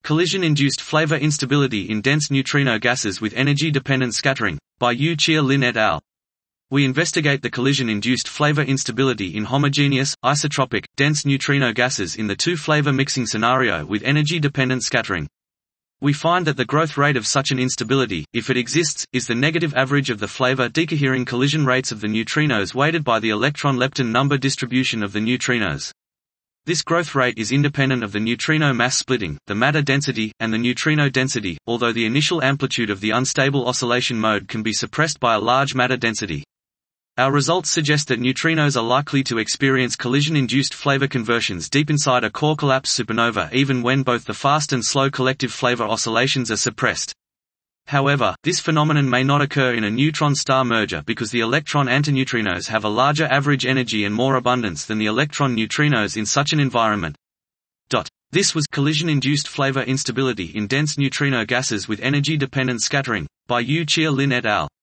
Collision-induced flavor instability in dense neutrino gases with energy-dependent scattering, by Yu-Chia Lin et al. We investigate the collision-induced flavor instability in homogeneous, isotropic, dense neutrino gases in the two-flavor mixing scenario with energy-dependent scattering. We find that the growth rate of such an instability, if it exists, is the negative average of the flavor decoherent collision rates of the neutrinos weighted by the electron-lepton number distribution of the neutrinos. This growth rate is independent of the neutrino mass splitting, the matter density, and the neutrino density, although the initial amplitude of the unstable oscillation mode can be suppressed by a large matter density. Our results suggest that neutrinos are likely to experience collision-induced flavor conversions deep inside a core collapse supernova even when both the fast and slow collective flavor oscillations are suppressed. However, this phenomenon may not occur in a neutron-star merger because the electron antineutrinos have a larger average energy and more abundance than the electron neutrinos in such an environment. This was Collision-Induced Flavor Instability in Dense Neutrino Gases with Energy-Dependent Scattering, by Yu-Chia Lin et al.